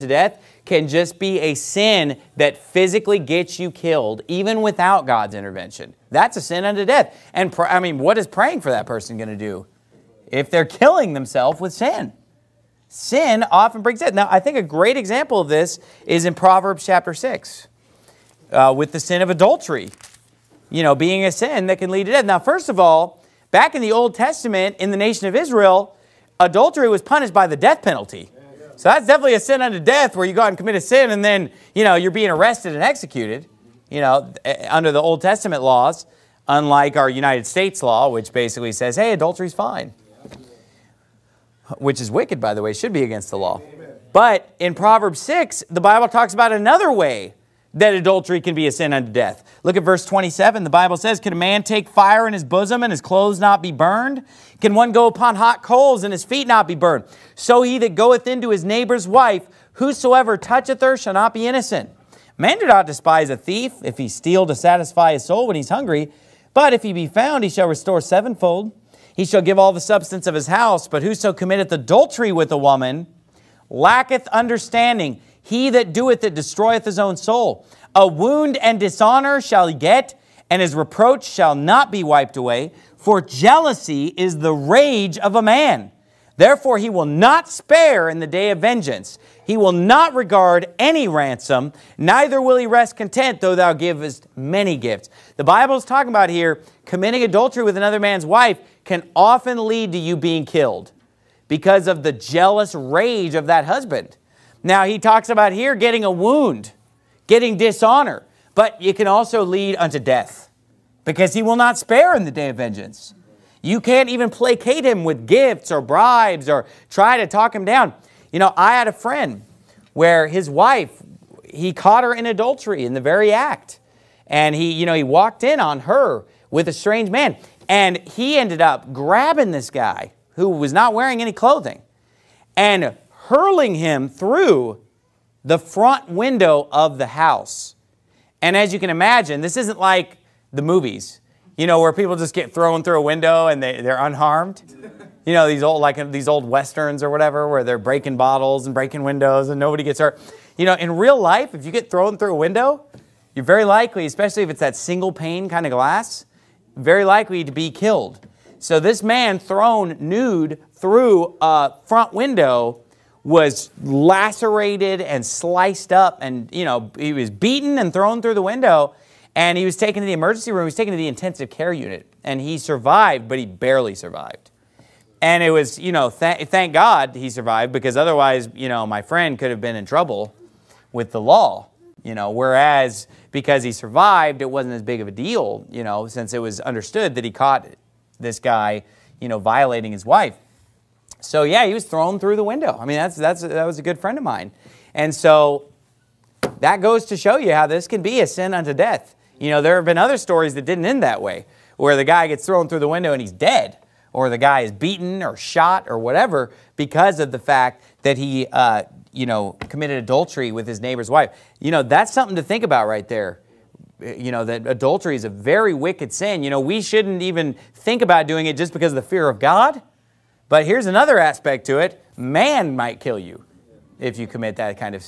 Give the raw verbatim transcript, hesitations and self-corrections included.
to death can just be a sin that physically gets you killed, even without God's intervention. That's a sin unto death. And I mean, what is praying for that person going to do if they're killing themselves with sin? Sin often brings death. Now, I think a great example of this is in Proverbs chapter six, uh, with the sin of adultery, you know, being a sin that can lead to death. Now, first of all, back in the Old Testament, in the nation of Israel, adultery was punished by the death penalty. So that's definitely a sin unto death, where you go out and commit a sin and then, you know, you're being arrested and executed, you know, under the Old Testament laws, unlike our United States law, which basically says, hey, adultery's fine. Which is wicked, by the way, should be against the law. But in Proverbs six, the Bible talks about another way that adultery can be a sin unto death. Look at verse twenty-seven. The Bible says, can a man take fire in his bosom and his clothes not be burned? Can one go upon hot coals and his feet not be burned? So he that goeth into his neighbor's wife, whosoever toucheth her shall not be innocent. Man do not despise a thief if he steal to satisfy his soul when he's hungry. But if he be found, he shall restore sevenfold. He shall give all the substance of his house. But whoso committeth adultery with a woman lacketh understanding. He that doeth it destroyeth his own soul. A wound and dishonor shall he get, and his reproach shall not be wiped away. For jealousy is the rage of a man. Therefore he will not spare in the day of vengeance. He will not regard any ransom, neither will he rest content, though thou givest many gifts. The Bible is talking about here, committing adultery with another man's wife can often lead to you being killed because of the jealous rage of that husband. Now, he talks about here getting a wound, getting dishonor, but it can also lead unto death because he will not spare in the day of vengeance. You can't even placate him with gifts or bribes or try to talk him down. You know, I had a friend where his wife, he caught her in adultery in the very act. And he, you know, he walked in on her with a strange man. And he ended up grabbing this guy who was not wearing any clothing and hurling him through the front window of the house. And as you can imagine, this isn't like the movies, you know, where people just get thrown through a window and they, they're unharmed. You know, these old, like these old westerns or whatever, where they're breaking bottles and breaking windows and nobody gets hurt. You know, in real life, if you get thrown through a window, you're very likely, especially if it's that single pane kind of glass, very likely to be killed. So this man thrown nude through a front window was lacerated and sliced up, and, you know, he was beaten and thrown through the window, and he was taken to the emergency room. He was taken to the intensive care unit, and he survived, but he barely survived. And it was, you know, th thank God he survived, because otherwise, you know, my friend could have been in trouble with the law, you know, whereas because he survived, it wasn't as big of a deal, you know, since it was understood that he caught this guy, you know, violating his wife. So yeah, he was thrown through the window. I mean, that's, that's, that was a good friend of mine. And so that goes to show you how this can be a sin unto death. You know, there have been other stories that didn't end that way, where the guy gets thrown through the window and he's dead, or the guy is beaten or shot or whatever because of the fact that he, uh, you know, committed adultery with his neighbor's wife. You know, that's something to think about right there. You know, that adultery is a very wicked sin. You know, we shouldn't even think about doing it just because of the fear of God. But here's another aspect to it. Man might kill you if you commit that kind of sin.